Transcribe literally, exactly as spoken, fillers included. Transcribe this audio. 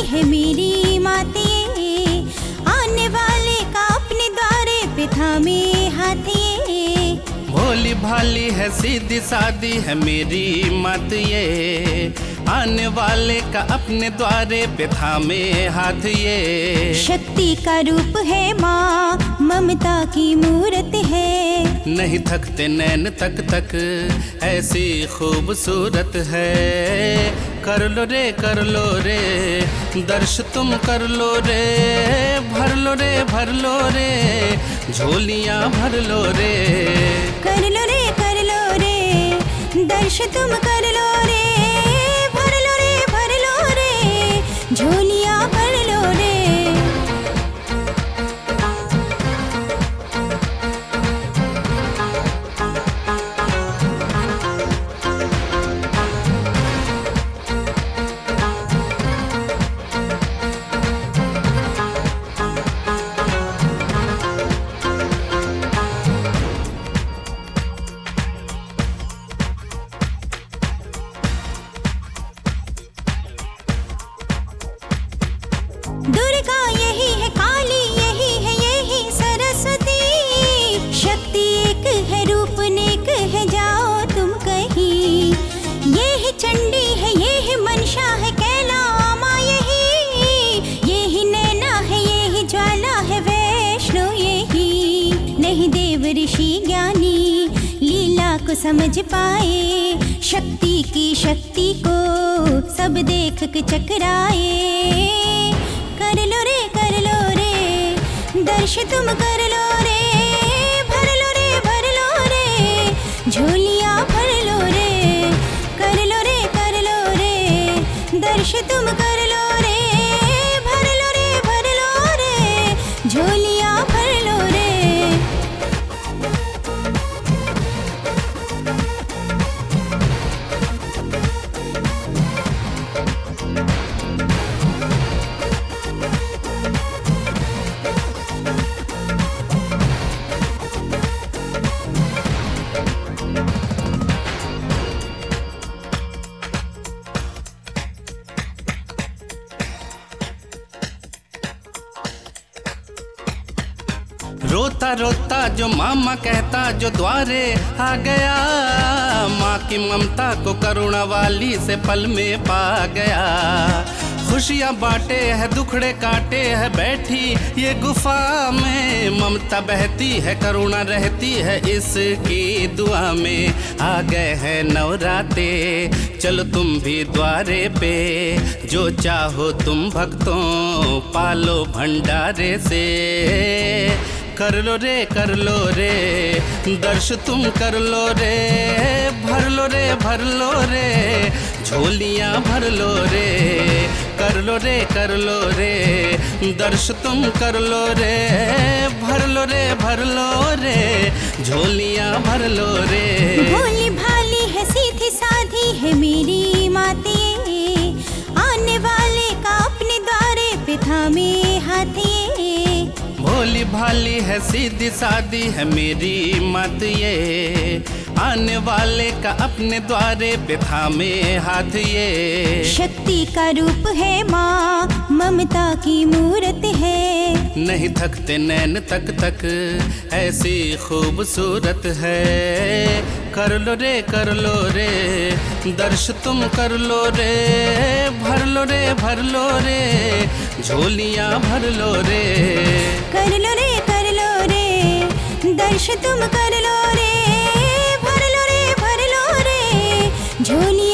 है मेरी मात ये, आने वाले का अपने द्वारे पे थामे हाथ ये। भोली भाली है सीधी सादी है मेरी मात ये, आने वाले का अपने द्वारे पे थामे हाथ ये। शक्ति का रूप है माँ, ममता की मूरत है, नहीं थकते नैन तक तक ऐसी खूबसूरत है। कर लो रे कर लो रे दर्श तुम कर लो रे, भर लो रे भर लो रे झोलियाँ भर लो रे। कर लो रे कर लो रे दर्श तुम कर लो रे, भर लो रे भर लो रे झोलियाँ भर लो रे। दुर्गा यही है काली, यही है यही सरस्वती, शक्ति एक है रूप नेक है जाओ तुम कहीं। ये ही चंडी है ये ही मनसा है कैलामा, यही ये ही नैना है ये ही ज्वाला है वैष्णो, यही नहीं देव ऋषि ज्ञानी लीला को समझ पाए, शक्ति की शक्ति को सब देख के चकराए। कर लो रे कर लो रे दर्श तुम कर लो रे, भर लो रे भर लो रे झोलियाँ भर लो रे। कर लो रे कर लो रे दर्श तुम कर लो रे, भर लो रे भर लो रे झोलियाँ भर लो रे। रोता रोता जो मामा कहता जो द्वारे आ गया, माँ की ममता को करुणा वाली से पल में पा गया। खुशियाँ बांटे है दुखड़े काटे है बैठी ये गुफा में, ममता बहती है करुणा रहती है इसकी दुआ में। आ गए हैं नवराते चलो तुम भी द्वारे पे, जो चाहो तुम भक्तों पालो भंडारे से। कर लो रे कर लो रे दर्श तुम कर लो रे, भर लो रे भर लो रे झोलियाँ भर लो रे। कर लो रे कर लो रे दर्श तुम कर लो रे, भर लो रे भर लो रे झोलियाँ भर लो रे। भोली भाली है सीधी साधी है मेरी मात ये, आने वाले का अपने द्वारे पे थामे हाथ ये। भोली भाली है सीधी सादी है मेरी मात ये, आने वाले का अपने द्वारे पे थामे हाथ ये। शक्ति का रूप है माँ, ममता की मूरत है, नहीं थकते नैन तक तक ऐसी खूबसूरत है। कर लो रे कर लो रे दर्श तुम कर लो रे, भर लो रे भर लो रे झोलियाँ भर लो रे। कर लो रे कर लो रे दर्श तुम कर लो रे, भर लो रे भर लो रे झोलियाँ